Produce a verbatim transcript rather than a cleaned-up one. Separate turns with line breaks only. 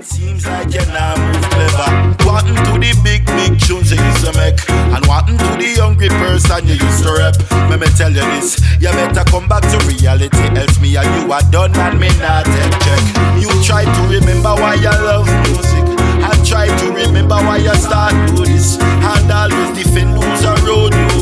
seems like you're not move clever. What happened to the big, big tunes you used to make? And what happened to the hungry person you used to rap? Let me tell you this, you better come back to reality. Else me and you are done and me not take check. You try to remember why you love music, and try to remember why you start do this, and always defend who's a road you